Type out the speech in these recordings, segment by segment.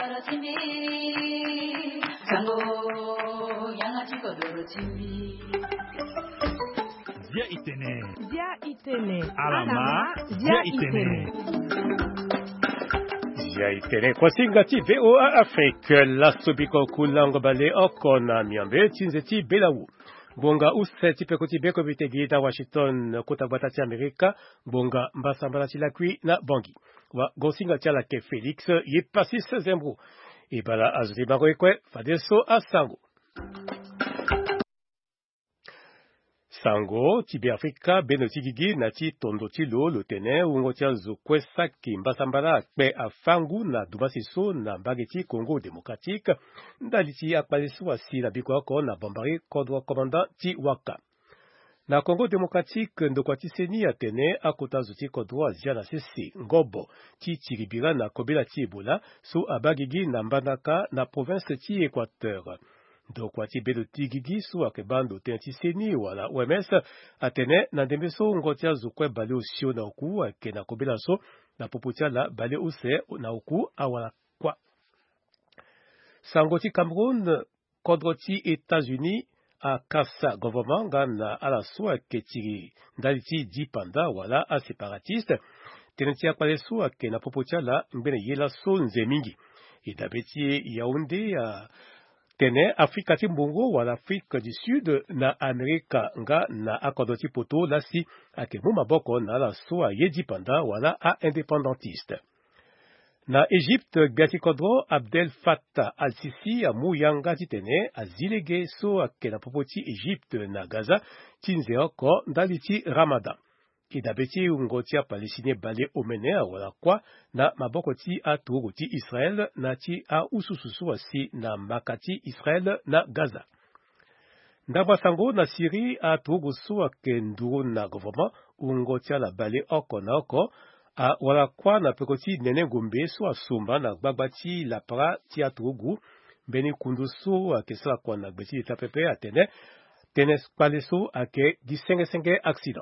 Zia Itene. Zia Itene. Alama. Zia Itene. Zia Itene. Kwa singati VOA Afrique. La sobiko kulango bale okona miambe chinzeti belawu. Bonga useti pekoti beko bitegi da Washington kota batati Amerika. Bonga mbasambala chilakwi na bangi. Wa gosinga chala ke Felix ye pasis zembro. Ibala azri baroekwe fadeso asango. Sango, Tibe Afrika, Benotigigi, Nati Tondotilo, Lotene, Ungotia Zukwe Saki, Mbasambala, Kpe Afangu, na Dumasiso, na Bageti, Congo démocratique, Ndaliti Akpaliso, Asi, na Bikwako, na Bambari, Kodwa Commandant, Ti Waka. Na Congo démocratique, Ndokwati Seni, Atene, Akota Zuti Kodwa, Ziana Sisi, Ngobo, Ti Tiribira, na Kobela Ti Ebola, Su Abagigi, na Mbanaka, na province Ti Équateur. Dokwati bedo tigigi su akebando tenti seni wala OMS atene na dembeso ngotia zukwe bale osio na uku ake na kobela so na popotia la bale ose na uku awala kwa. Sangoti Cameroun kodroti États-Unis a kasa gouvernement gana ala so ake tiri ndaliti di panda wala a separatiste tenenti akpale so ake na popotia la mbene yela so nzemingi. Idabeti Yaoundé a Tene Afrika Timbongo wala Afrique du Sud na Amerika nga na akodoti poto lasi ake mumaboko na la soa yedi panda wala a indépendantiste. Na Égypte gati kodro Abdel Fattah al-Sisi a muyanga titene a zilege so ake na popoti Égypte na Gaza tinze oko ndaliti Ramadan. Idabeti ungotia palestine bale omenea wala kwa na mabokoti a tuogoti Israel na ti a usususu wasi na makati Israel na Gaza. Ndaba sango na Syrie a tuogosu a kenduro na gouvernement ungotia la bale oko na oko a wala kwa na pekoti nene gombe so a sumba na gbagbati la para ti a tuogu beni kundusu a kesala kwa na gbeti ta pepe a tene paleso a ke di senge accident.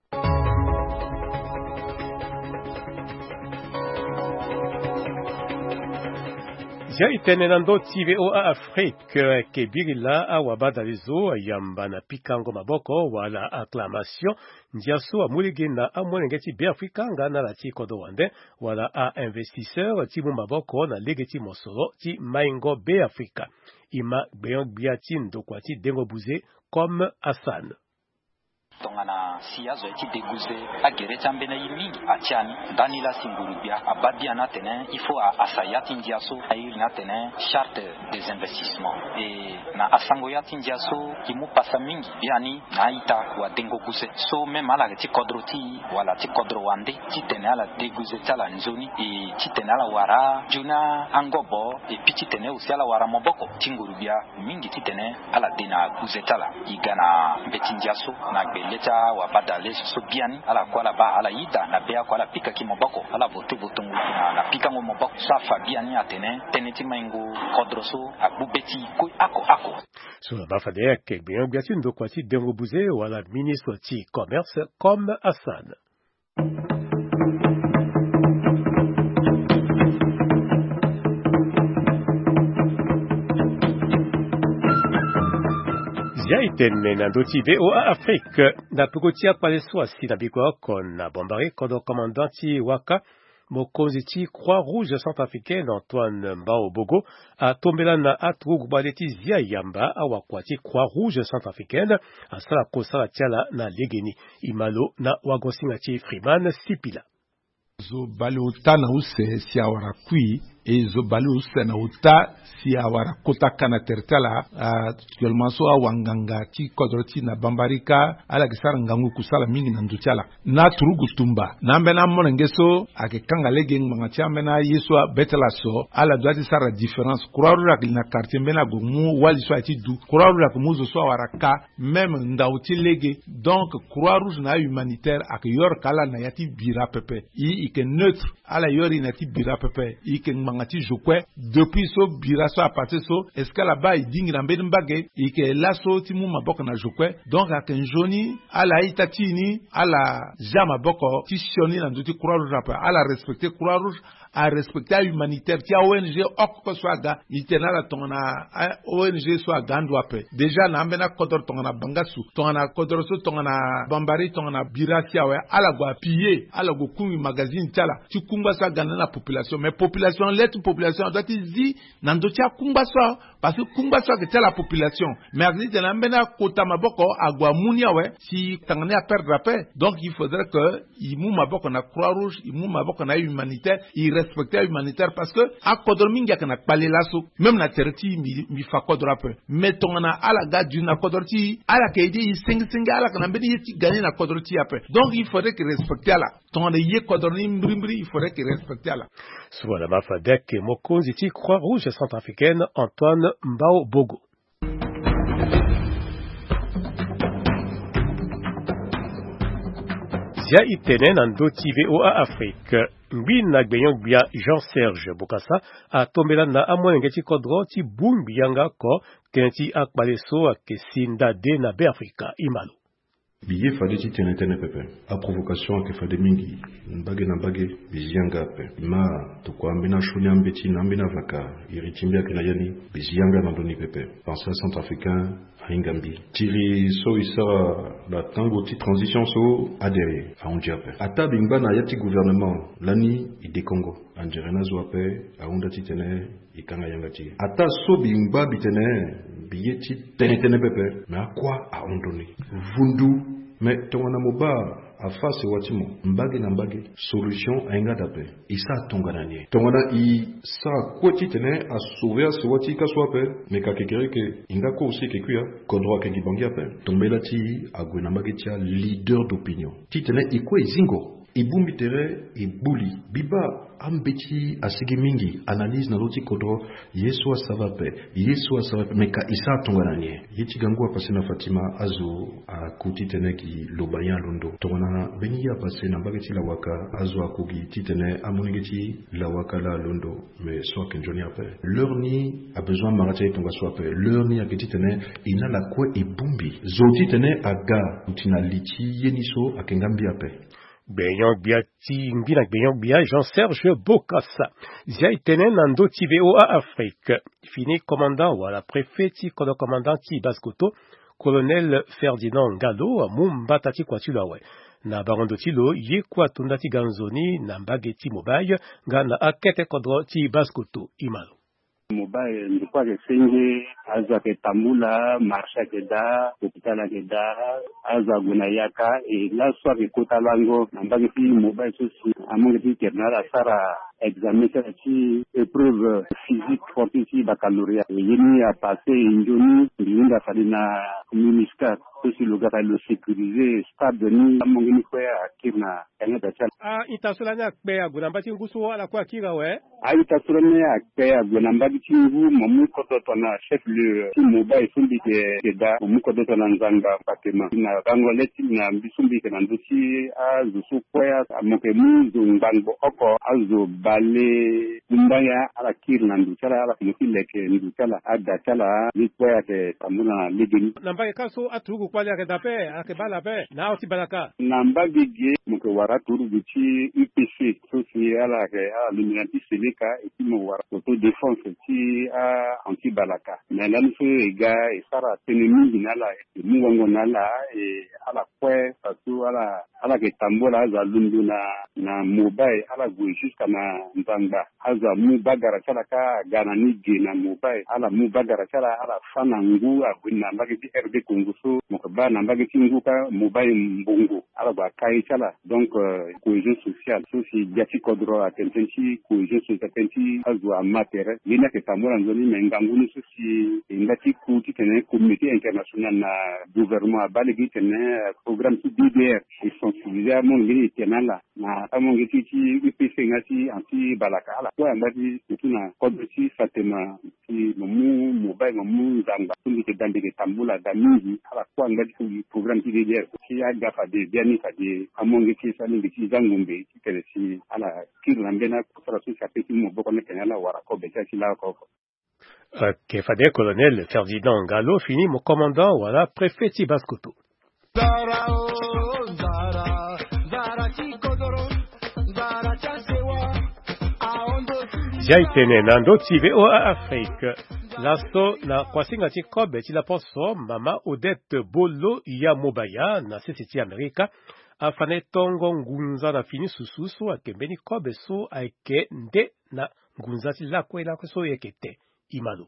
Zia Itene nando TVA Afrique ke birila awabada lizo yamba na pikango maboko wala acclamation ndiaso amulige na amwenengeti be Afrika nga na lati kodo wande wala a investisseur ti mu maboko na legeti mosolo ti maingo be Afrika ima beyon biati ndokwati dengo buze comme Hassan. Tongana siyazo eti dégoûté a gerecha mbena yimingi achani ndani la singurubia abadia na tene il faut asayati ndiaso ayi na tene charte des investissements et na asangoyati ndiaso kimu pasa mingi biani na ita wa dengo guse so même ala ti kodroti wala ti kodro wande ti tene ala dégoûté tala nzoni et ti tene ala wara juna angobo et puis tene aussi ala wara moboko tingurubia mingi ti tene ala dina guzetala igana beti ndiaso na leta wa badale so biani ala kwa la ba ala ida na bea kwa la pika ki moboko ala vote votungu na pika ngo moboko sa fa biani atene teneti maingo kodroso akubeti ko ako So la bafade ke bien biati ndo kwati dengo buze wala ministre ti commerce comme Hassan. Zia Itene na doti VOA Afrique na pukotia paleso asi na bikwa kon na bombari kodo commandanti waka mokonzi ti Croix-Rouge centrafricaine Antoine Mbaobogo a tombela na atrugu baleti zia yamba awakwati Croix-Rouge centrafricaine asala kosala tiala na legeni imalo na wagosinga ti Freeman Sipila. Zo bali uta na use si awara kui e zo bali use na uta si awara kota kana tertala actuellement so awanganga ti kodroti na bambarika ala kisara ngangu kusala mingi na ndutiala na turugu tumba na mbena monenge so ake kanga lege nganga mbena yeswa betela so ala doati sara différence croire na quartier mbena gomu wali so ati du croire ko muzo so awara ka même ndauti lege donc croix rouge na humanitaire ak yor kala na yati bira pepe i ke neutre ala yori na ti bira pepe i ke mangati jokwe depuis so bira so apate so est-ce que là-bas il dingi na mbedi mbage i ke laso ti mu maboko na jokwe donc ak njoni ala itatini ala jama boko ti sioni na nduti croix rouge apa ala respecter croix rouge a respecter humanitaire ti ONG ok so aga itenala tongana ONG so aga ndo ape déjà na mbena kodor tongana bangasu tongana kodor so tongana bambari tongana birasi awe ala go appuyer ala go kumi magazine tala ti kumba so aga na population mais population let population doit zi nando ti kumba so parce que kumba so que la population mais agni na mbena kota maboko agwa muni awe si tangane a perdre la paix donc il faudrait que imu maboko na croix rouge imu maboko na humanitaire il respecter humanitaire parce que a kodor minga kana pale laso même na terti mi fa kodor ape mais tongana ala ga du na kodor ti ala keidi singa ala kana mbeni ti gagner na kodor ti ape donc il faudrait que respecter ala tongana ye kodor ni mbri il faudrait que respecter ala soit la mafadek mokonzi ti croix rouge centrafricaine Antoine Mbao Bogo. Zia itene nando TVA Afrique. Mbina gbenyong bia Jean-Serge Bokassa a tombela na amwenge ti kodro ti bumbi yanga ko tenti akbaleso akesinda de na be Afrika imalo. Biye fade ti tene pepe a provocation ke fade mingi mbage na mbage bizianga pe ma to ko ambina shunya mbeti na ambina vaka iritimbia ke na yani bizianga na doni pepe penseur centrafricain Ingambi tiri so isa la tango ti transition so adhéré a ondiape ata bingba na yati gouvernement lani ide Congo anjerena zo ape a onda ti tene ikanga yanga ti ata so bingba bitene biyeti tene pepe mais à quoi a ondoni vundu mais tongana moba a face watimo mbage na mbage solution ainga dape isa tongana nie tongana I sa kwoti tene a sauver ce wati ka swape mais ka kekere ke inga ko aussi ke kuya kodro ke gibangi ape tombela ti agwena mbage tia leader d'opinion ti tene iko izingo ibumbi tere ibuli biba ambeti asigi mingi analyse na loti kodro yeso savape meka isa tongana nie yeti gangwa passé na Fatima azo a kuti tene ki lobaya londo tongana beni ya passé na bageti la waka azo akogi titene amonigeti la waka la londo mais so kenjoni ape leur ni a besoin marate tonga so ape leur ni aketi tene ina la kwe ibumbi zoti tene aga utina liti yeniso akengambi ape Benyong bia Jean-Serge Bokassa. Zia itene nando TVA Afrique. Fini commandant ou la préfet ti kodo commandant ti Baskoto, colonel Ferdinand Gallo, mumbata ti kwatulawe. Na barondo ti lo, ye kwatunda ti ganzoni, na mbageti mobile, gana akete kodro ti Baskoto, imalo. Mobile ndikwa ke senge aza ke tambula marsha ke da hôpital ke da aza guna yaka e la soir ke kotalango nambagi fi mobile sosi amongi ti kernara sara examen ti épreuve physique fortifi baccalauréat yini a passé injoni ndinda falina ministère sosi lo gata lo sécuriser stade ni amongi ni kwa kirna ene da chala itasolanya kpe aguna mbati nguso ala kwa kira we itasolanya kpe aguna mbati tingu mamu kodoto na chef le mobile sumbi ke da mamu kodoto na nzanga patema na bangoleti na bisumbi ke na ndosi azusu kwaya amoke muzo ngbango oko azo bale kumbaya ala kirna nduchala ala kumukile ke nduchala ada chala ni kwaya ke tamuna ligini nambage kaso atugu kwali ke dape ake bala pe na oti balaka nambage ge muke wara turu bichi UPC sosi ala ke luminati seleka eti mo wara auto défense ti anti balaka mais là nous ega e sara tenemi nala e muwango nala e ala kwe pasu ala ke tambola za lundu na mobile ala go jusqu'à na nzanga aza mu bagara chala ka gana ni ge na mobile ala mu bagara chala ala fana ngu agwina mbage ti RD Congo so mokaba na mbage ti ngu ka mobile mbongo ala ba kai chala donc cohésion sociale so si jati kodro atententi cohésion sociale tenti azwa matere yena ke tambola nzoni mengangu ni so si ngati kuti tene communauté internationale na gouvernement balegi tene programme ti DDR et sensibiliser mon ngini tenala na amongi ti UPC ngati anti balaka ala kwa ngati tuna kodoti Fatima ti mu mobile mu zanga tundi ke dande ke tambula da mingi ala kwa ngati programme ti DDR ti aga fa de biani fa de amongi ti sani ti zangumbe ti tele si ala kirna mbena kusara su chapeti mo boko ne tenala wara ko be ti la ko Kefade colonel Ferdinand Gallo fini mon commandant voilà préfet ti Baskoto. Zara, Zara, Chico Doro, Zara, Chasewa, Jaitene nando tive o Afrique. Lasto na kwasinga ti kobe ti la poso mama Odette Bolo ya Mobaya na sisi Amerika afane tongo ngunza na fini sususu akembeni kobe so aike nde na ngunza ti lakwe so yekete imalo.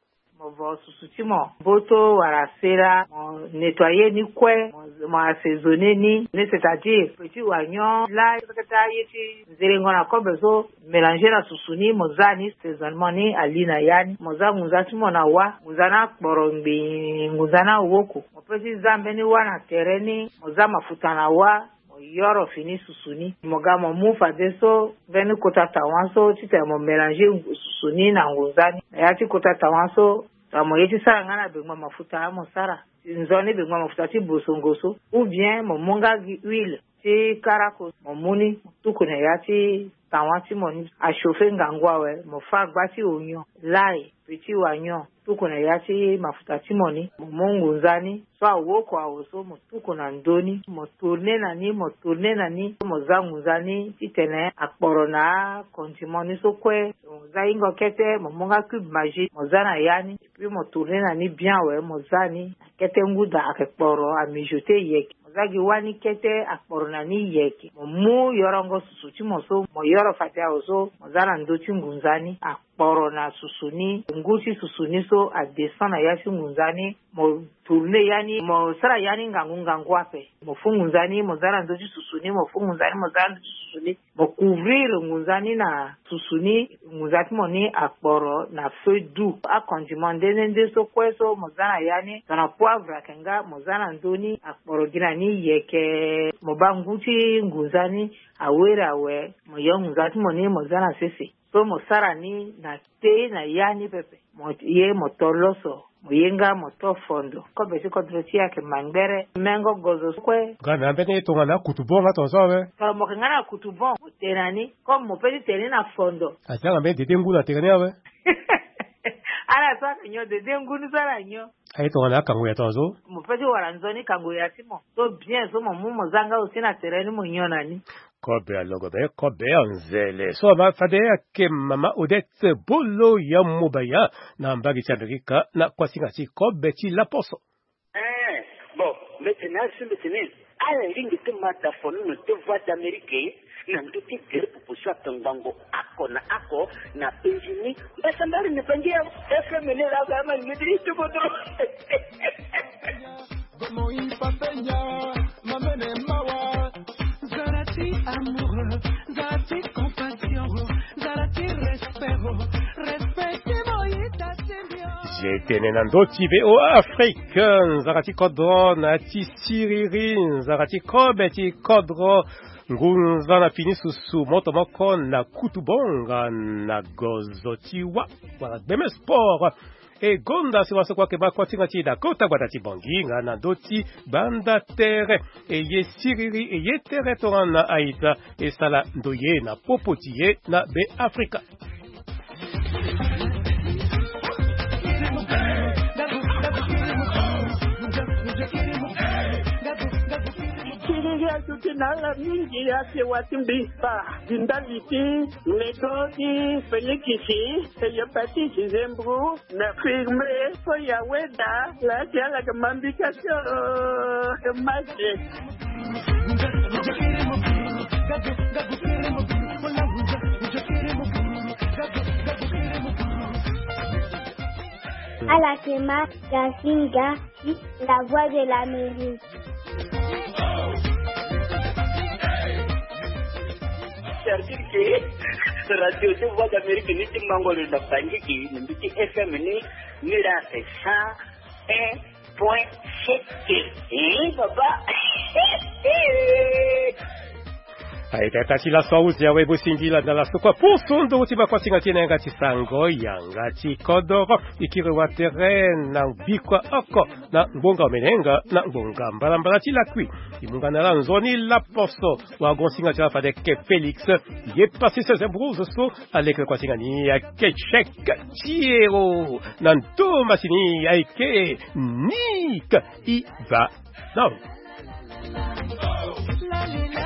Mo susutimo boto warasera mo nettoyer ni kwe mo assaisonner ni c'est-à-dire petit oignon là sekata yeti nzerengona kobe so mélanger na susuni mo zani saisonnement ni alina yani mo za muzatimo na wa muzana borombi muzana woko mo petit zambe ni wana tereni mo za mafuta na wa yoro fini susuni moga mo mufa deso veni kota tawanso tite mo mélanger susuni na nguzani yati kota tawanso mo yeti sara ngana bengwa mafuta mo sara nzoni bengwa mafuta ti bosongoso ou bien mo monga huile ti karako mo muni tukune yati tawati moni a chauffer ngangwa we mo fa gbati oignon lai petit oignon tukune yati mafuta ti moni mo mongunzani so awoko awoso mo tukuna ndoni mo tourner na ni mo zangunzani ti tene akporo na kontimoni so kwe mo za ingo kete mo monga cube magique mo zana yani puis mo tourner na ni bien we mo zani kete nguda akporo a mijoter yek zagi wani kete akporo na ni yeke mo yorongo susuti mo so mo yoro fatia oso mo zana ndoti ngunzani akporo na susuni nguti susuni so a descend na yasi ngunzani mo tourner yani mo sara yani ngangu ape mo fungunzani mo zana ndoti susuni mo fungunzani mo zana ndoti susuni mo couvrir ngunzani na susuni ngunzati mo ni akporo na feu doux a condiment nde so kweso mo zana yani na poivre akenga mo zana ndoni akporo gina ni yeke mo banguti ngunzani awera we mo yongunzati mo ni mo zana sese so mo sara ni na te na yani pepe mo ye mo toloso mo yenga mo to fondo ko be ko droti yake mangere mengo gozo kwe gana bene tonga na kutubonga to sabe kala mo ngana kutubon tenani ko mo pedi teni na fondo acha ngambe de ngula tegani awe ala so kanyo de ngunu sara nyo ai tonga na kangu ya tozo mo pedi waranzoni kangu ya timo so bien so mo zanga usina tereni mo nyona ni kobe alogobe kobe anzele so ba fade ke mama Odette Bolo ya Mobaya na mbagi cha Amerika na kwasinga si kobe ti la poso bon maintenant ala ringi te mata fonu te voix d'Amérique na nduti kere pupusa tangango ako na penjini basambari ne pangia FM ne la gama ni tu bodro como impapenya mamene mawa zarati amoureux zarati compassion zarati respect moyita sembio jetene nando tibe o Afrique zarati kodro na ti siririn zarati kobe ti kodro ngunza na fini susu moto moko na kutubonga na gozotiwa wala beme sport e gonda si waso kwa keba kwa tinga ti da kota kwa tati bonginga na doti banda tere e ye siriri e ye tere torana aita e sala ndoye na popotiye na be Afrika. Nala mingi yake watimbisa jindaliti negoti felikisi eyapatisi zembru na firme so ya weda la tiala kamambikasyo emaje à la Kema Gasinga, la voix de l'Amérique. C'est-à-dire que radio de voix d'Amérique ni timangolo na bangiki ni FM ni la 101.7 baba Aita tati la sauzi ya webo singila na la sokwa pusundo utiba kwa singa tine ngati sango yangati kodoro ikire watere na bikwa oko na ngonga menenga na ngonga mbalambala tila kui imunga na la nzoni la poso wa gonsinga tila fade ke Felix ye pasi se zembruzo so aleke kwa singa ni ya ke chek tiero na nto masini ya ike nik i va no